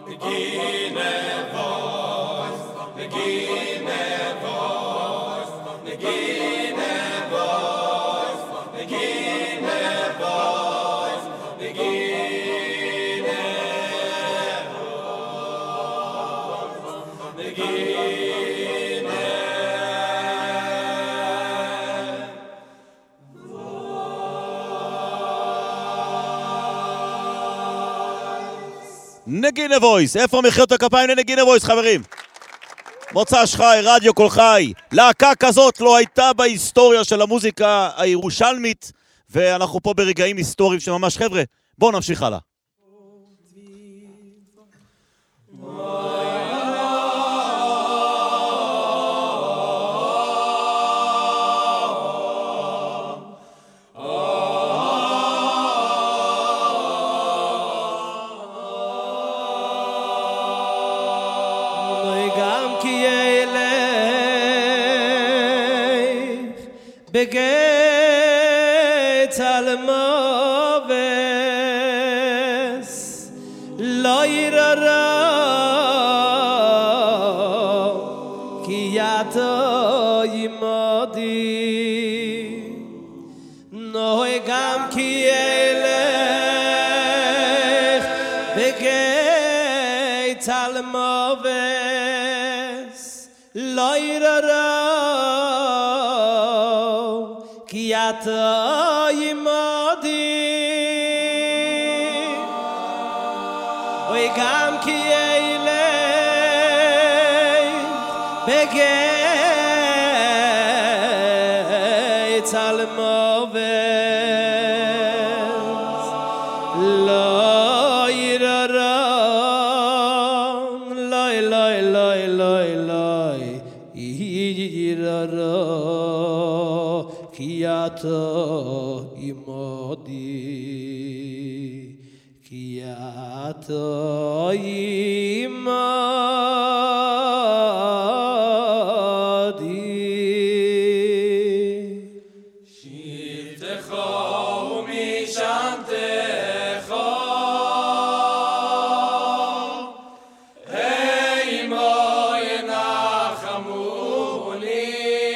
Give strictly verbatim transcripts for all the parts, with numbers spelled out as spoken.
נגינה וויס, איפה מחיאות הכפיים לנגינה וויס, חברים? מוצ"ש חי, רדיו כל חי. להקה כזאת לא הייתה בהיסטוריה של המוזיקה הירושלמית, ואנחנו פה ברגעים היסטוריים שממש, חבר'ה, בואו נמשיך הלאה. בגט על מובס לא יררה כי יתו ימודי נוי גם כי ילך בגט על מובס לא יררה כי אתה ימודי אוי גם כי ילך בגט על מובס לא יררה לא לא לא לא לא יררה כי אתה עמדי כי אתה עמדי שבטך ומשענתך עמו ינחמוני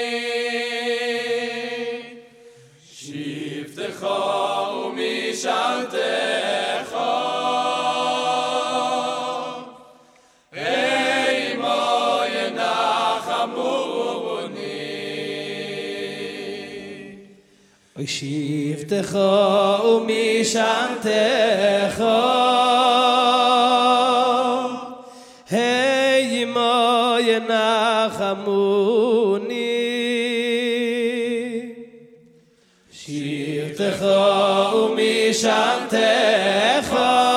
שבטך ומשענתך עמו ינחמוני שבטך ומשענתך עמו ינחמוני שבטך ומשענתך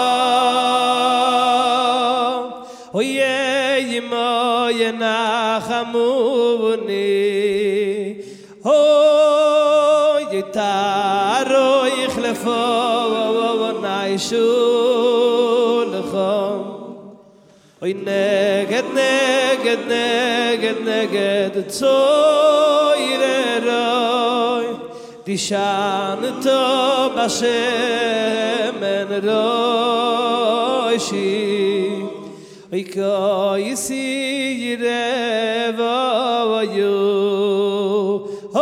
אוי עמו ינחמוני אוי תארו יחלפו ניישו לך אוי נגד נגד נגד נגד צויררוי תשענתו בשמן ראשי אוי כויסי ירבו ויו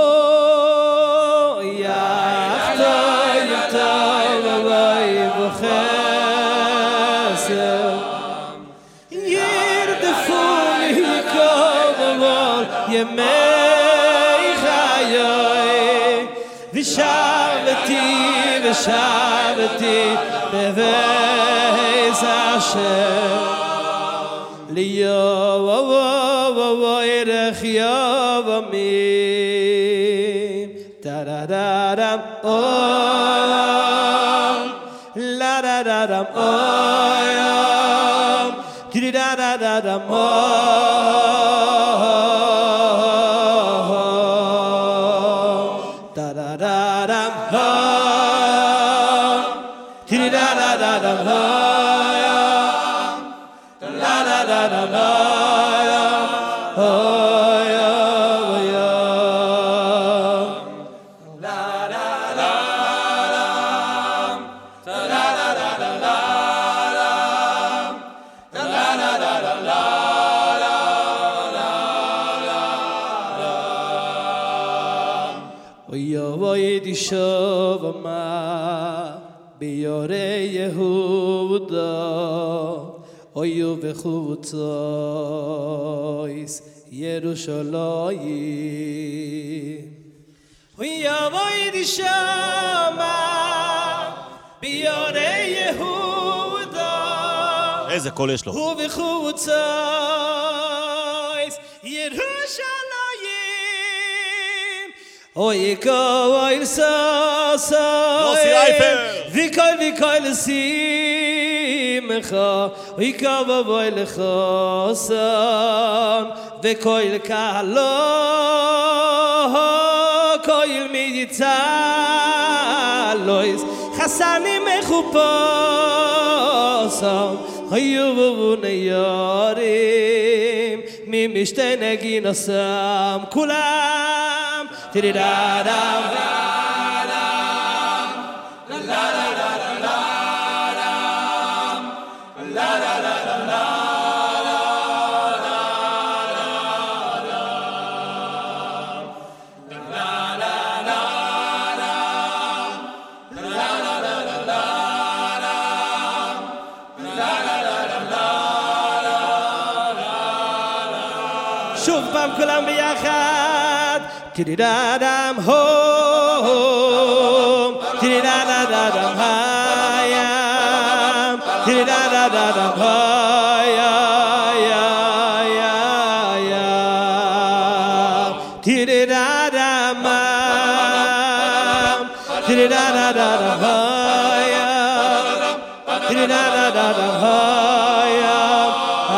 אוי יחתו יטוב ויבחסר ירדפוני כל ימי חיי ושבתי ושבתי בבית השם ליובו ירח יובמים טרררם אוים לרררם אוים תרררם אוים טרררם אוים תרררם אוים טרררם אוים la di shovma biore Yehuda oyu vechutzois Yerushalayim oyu di shovma biore Yehuda איזה קול יש לו. ובחוצויס ירושלים אוי קויל סוסוי יוסי אייפר וכל וכל שמחה אוי קויל לחוסן וכל קהלו קויל מיצלויס חסני מחופוסם היו ונערים ממשתי נגינסם כולם תרידדם שוב פעם כולם ביחד תרידדם הום תרידדם הים תרידדם הים תרידדם ים תרידדם הים תרידדם הים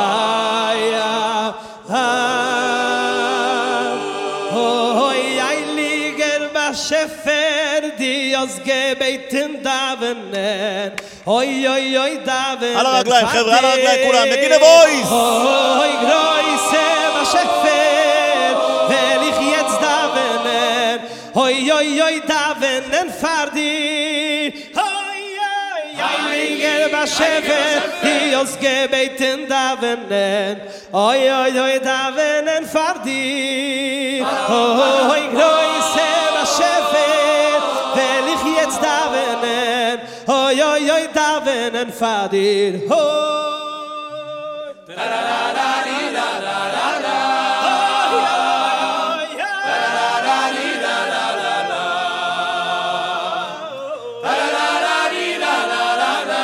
Shefer Dios gebeten davenen Oy oy oy davenen על הרגליים חבר'ה, על הרגליים כולם, נגינה וויס Oy groise ba shefer Velich jetzt davenen Oy oy oy davenen fardi Oy oy oy liger ba shefer Dios gebeten davenen Oy oy oy davenen fardi Oy groise Shefer will ich jetzt davenen Hoi hoi hoi davenen Fadir Hoi Da da da da da da da da Hoi hoi hoi Da da da da da da da Da da da da da da da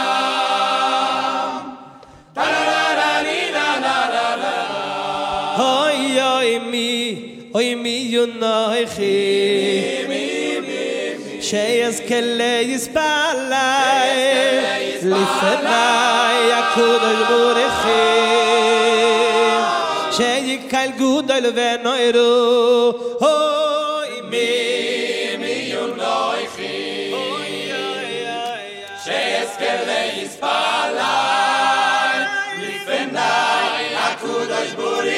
Da da da da da da da Hoi hoi mi Hoi mi yunoichi שיזכה יספלי לפני הקודש בורכים שיקל גודל ונוירו אוי מי מי יונויכי שיזכה יספלי לפני הקודש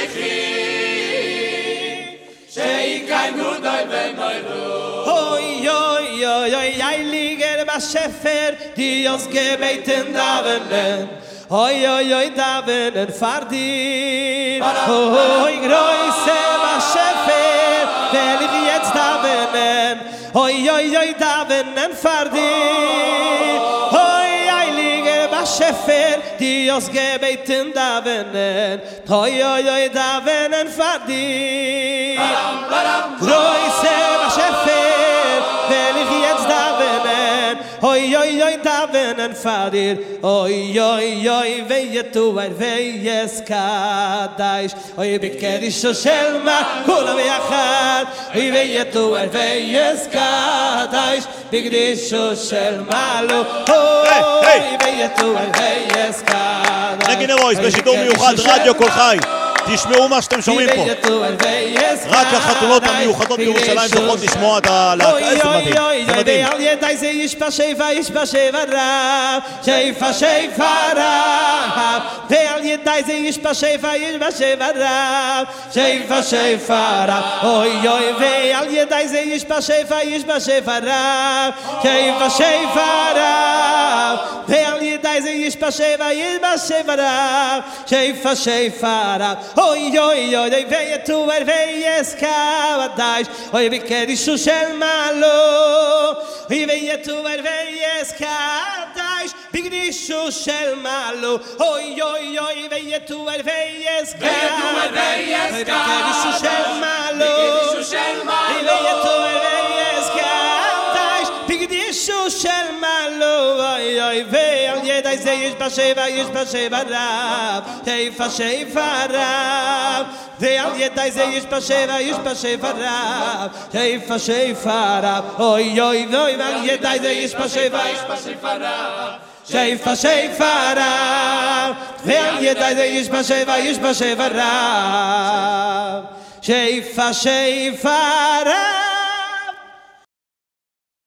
בורכים שיקל גודל ונוירו אוי אוי Oy, oy, ay, liger ba shefer, Dios gebeten davenen. Oy, oy, oy, davenen fardir. Oy, groise ba shefer, will ich jetzt davenen. Oy, oy, oy, davenen fardir. Oy, ay, liger ba shefer, Dios gebeten davenen. Oy, oy, oy, davenen fardir. Groise ba shefer, will ich jetzt davenen Oy, oy, oy, davenen Fadir Oy, oy, oy, veyetu er veyes kadaish Oy, bikerish shelma kulam yachad Oy, veyetu er veyes kadaish Bikerish shelma lo Oy, veyetu er veyes kadaish נגינה וויס בשידור מיוחד רדיו כל חי תשמעו מה שאתם שומעים פה רק החתונות המיוחדות בירושלים זוכות לשמוע את הלהקה איזה מדהים זה מדהים ועל ידי זה ישפע שפע ישפע שפע רב שפע שפע רב ועל ידי ידי זה יש בשפע, יש בשפע רב, שפע שפע רב, אוי אוי ועל ידי זה יש בשפע, יש בשפע רב, שפע שפע רב, ועל ידי זה יש בשפע, יש בשפע רב, שפע שפע רב, אוי אוי אוי ויתואר ויסקב הדייש, אוי בקדישו של מעלו, אוי ויתואר ויסקב הדייש, בקדישו של מעלו, אוי אוי אוי ויתואר ויסקב, אוי בקדישו של מעלו, אוי ויתואר ויסקב הדייש, בקדישו של מעלו, אוי אוי ועל ידי זה יש בשפע, יש בשפע רב, שפע שפע רב, ועל ידי זה יש בשפע, יש בשפע רב, שפע שפע רב, אוי אוי אוי ועל ידי זה יש בשפע, יש בשפע רב, שפע שפע רב, ועל ידי זה יש בשפע, יש בשפע רב, שפע שפע רב.